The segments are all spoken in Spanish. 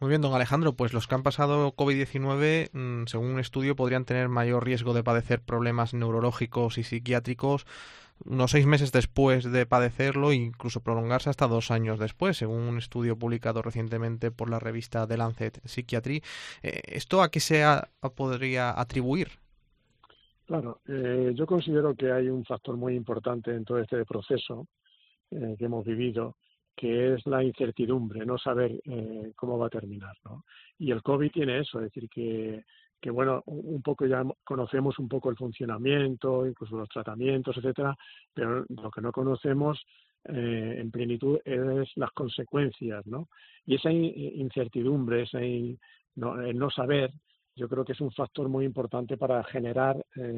Muy bien, don Alejandro, pues los que han pasado COVID-19, según un estudio, podrían tener mayor riesgo de padecer problemas neurológicos y psiquiátricos unos 6 meses después de padecerlo e incluso prolongarse hasta 2 años después, según un estudio publicado recientemente por la revista The Lancet Psychiatry. ¿Esto a qué podría atribuir? Claro, yo considero que hay un factor muy importante en todo este proceso que hemos vivido, que es la incertidumbre, no saber cómo va a terminar, ¿no? Y el COVID tiene eso, es decir, que bueno, un poco ya conocemos un poco el funcionamiento, incluso los tratamientos, etcétera, pero lo que no conocemos en plenitud es las consecuencias, ¿no? Y esa incertidumbre, el no saber, yo creo que es un factor muy importante para generar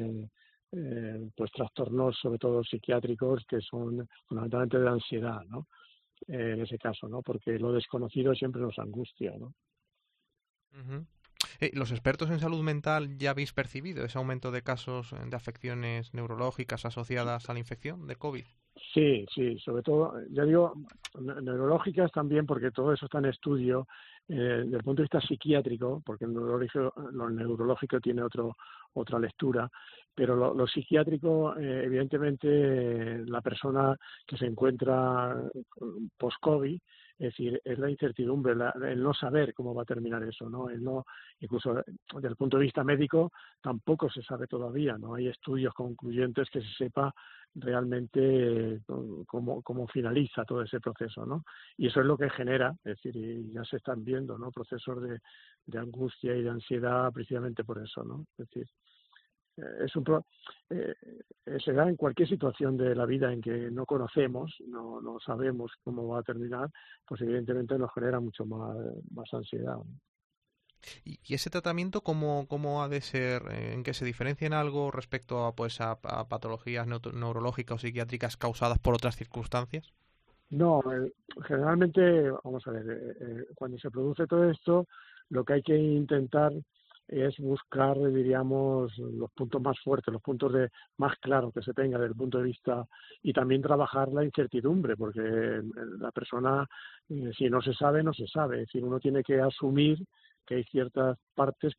pues trastornos, sobre todo psiquiátricos, que son fundamentalmente de ansiedad, ¿no? En ese caso, ¿no? Porque lo desconocido siempre nos angustia, ¿no? Ujú. ¿Los expertos en salud mental ya habéis percibido ese aumento de casos de afecciones neurológicas asociadas a la infección de COVID? Sí, sí, sobre todo, ya digo, neurológicas también, porque todo eso está en estudio desde el punto de vista psiquiátrico, porque lo neurológico tiene otra lectura, pero lo psiquiátrico, evidentemente, la persona que se encuentra post-COVID, es decir, es la incertidumbre, el no saber cómo va a terminar eso, ¿no? El no, incluso desde el punto de vista médico, tampoco se sabe todavía, no hay estudios concluyentes que se sepa realmente cómo finaliza todo ese proceso, ¿no? Y eso es lo que genera, es decir, y ya se están viendo, ¿no? Procesos de angustia y de ansiedad precisamente por eso, ¿no? Es decir, es eh, se da en cualquier situación de la vida en que no conocemos, no sabemos cómo va a terminar, pues evidentemente nos genera mucho más ansiedad, ¿no? ¿Y ese tratamiento cómo ha de ser? ¿En qué se diferencia en algo respecto a, pues, a patologías neurológicas o psiquiátricas causadas por otras circunstancias? No, generalmente, vamos a ver, cuando se produce todo esto, lo que hay que intentar es buscar, diríamos, los puntos más fuertes, los puntos más claros que se tenga desde el punto de vista y también trabajar la incertidumbre, porque la persona, si no se sabe, no se sabe. Es decir, uno tiene que asumir que hay ciertas partes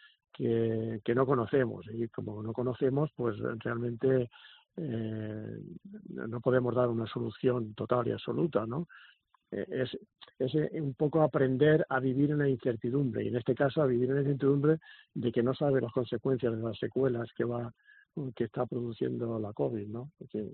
que no conocemos y como no conocemos, pues realmente eh, no podemos dar una solución total y absoluta, ¿no? Es un poco aprender a vivir en la incertidumbre y en este caso a vivir en la incertidumbre de que no sabe las consecuencias de las secuelas que está produciendo la COVID, ¿no? Porque,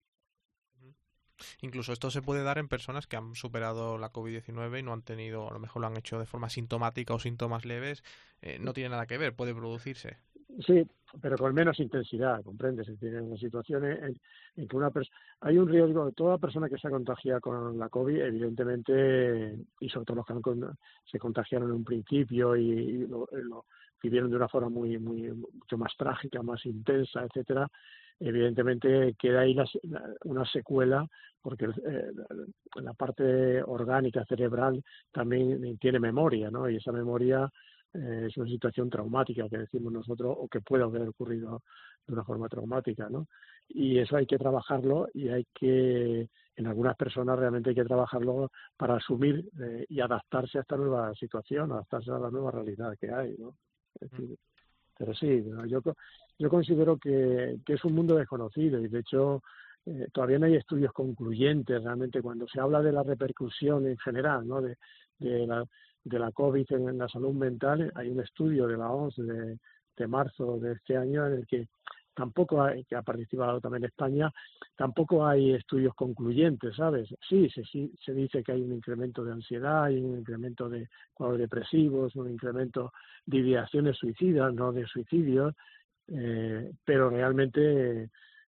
Incluso esto se puede dar en personas que han superado la COVID-19 y no han tenido, a lo mejor lo han hecho de forma sintomática o síntomas leves, no tiene nada que ver, puede producirse. sí, pero con menos intensidad, ¿comprendes? Es decir, en las situaciones en que una persona... Hay un riesgo de toda persona que se ha contagiado con la COVID, evidentemente, y sobre todo los que se contagiaron en un principio y lo vivieron de una forma mucho más trágica, más intensa, etcétera, evidentemente queda ahí una secuela porque la parte orgánica cerebral también tiene memoria, ¿no? Y esa memoria es una situación traumática que decimos nosotros o que puede haber ocurrido de una forma traumática, ¿no? Y eso hay que trabajarlo y en algunas personas realmente hay que trabajarlo para asumir y adaptarse a esta nueva situación, adaptarse a la nueva realidad que hay, ¿no? Es decir, pero sí, ¿no? Yo considero que es un mundo desconocido y de hecho todavía no hay estudios concluyentes realmente cuando se habla de la repercusión en general, ¿no? De de la COVID en la salud mental. Hay un estudio de la OMS de marzo de este año en el que tampoco hay, que ha participado también España, tampoco hay estudios concluyentes, ¿sabes? Sí, se dice que hay un incremento de ansiedad, hay un incremento de cuadros depresivos, un incremento de ideaciones suicidas, no de suicidios, pero realmente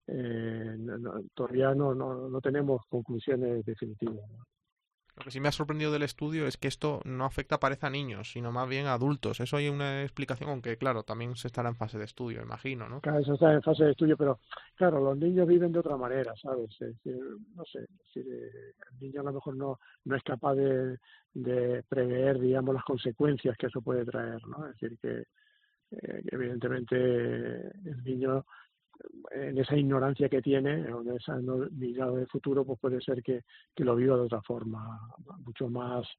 todavía no tenemos conclusiones definitivas, ¿no? Lo que sí me ha sorprendido del estudio es que esto no afecta, parece, a niños, sino más bien a adultos. Eso hay una explicación, aunque claro, también se estará en fase de estudio, imagino, ¿no? Claro, eso está en fase de estudio, pero claro, los niños viven de otra manera, ¿sabes? Es decir, no sé, es decir, el niño a lo mejor no es capaz de prever, digamos, las consecuencias que eso puede traer, ¿no? Es decir, que evidentemente el niño en esa ignorancia que tiene, o en esa mirada de futuro, pues puede ser que lo viva de otra forma, mucho más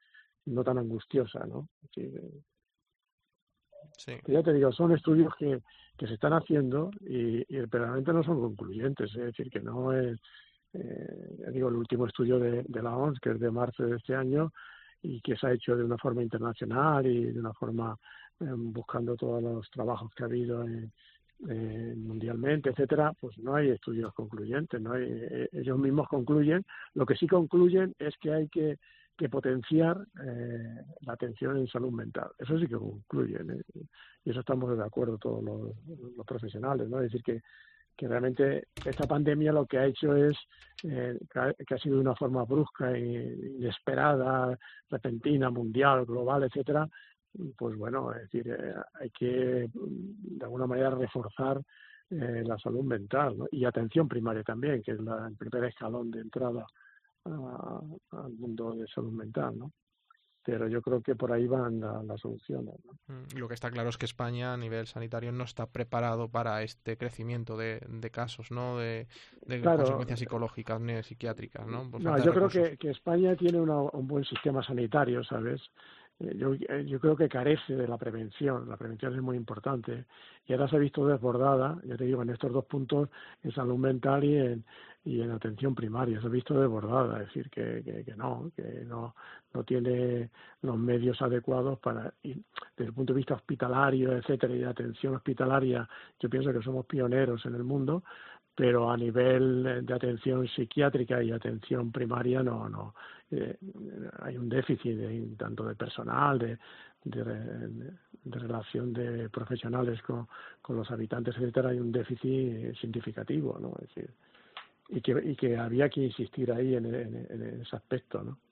no tan angustiosa, ¿no? Es decir, Sí. ya te digo, son estudios que se están haciendo pero realmente no son concluyentes, es decir, que no es, ya digo, el último estudio de la OMS, que es de marzo de este año, y que se ha hecho de una forma internacional y de una forma buscando todos los trabajos que ha habido mundialmente, etcétera, pues no hay estudios concluyentes, no hay, ellos mismos concluyen, lo que sí concluyen es que hay que potenciar la atención en salud mental. Eso sí que concluyen, y eso estamos de acuerdo todos los profesionales, ¿no? Es decir, que realmente esta pandemia lo que ha hecho es que ha sido de una forma brusca e inesperada, repentina, mundial, global, etcétera. Pues bueno, es decir, hay que de alguna manera reforzar la salud mental, ¿no? Y atención primaria también, que es el primer escalón de entrada al mundo de salud mental, ¿no? Pero yo creo que por ahí van las soluciones, ¿no? Lo que está claro es que España a nivel sanitario no está preparado para este crecimiento de casos, ¿no? De Claro, consecuencias psicológicas ni psiquiátricas, ¿no? Por no, falta de yo creo recursos. que España tiene un buen sistema sanitario, ¿sabes? Yo creo que carece de la prevención es muy importante, y ahora se ha visto desbordada, ya te digo, en estos dos puntos, en salud mental y en atención primaria, se ha visto desbordada, es decir, que no tiene los medios adecuados y desde el punto de vista hospitalario, etcétera, y de atención hospitalaria, yo pienso que somos pioneros en el mundo, pero a nivel de atención psiquiátrica y atención primaria hay un déficit tanto de personal, de relación de profesionales con los habitantes, etcétera, hay un déficit significativo, ¿no? Es decir, y que había que insistir ahí en ese aspecto, ¿no?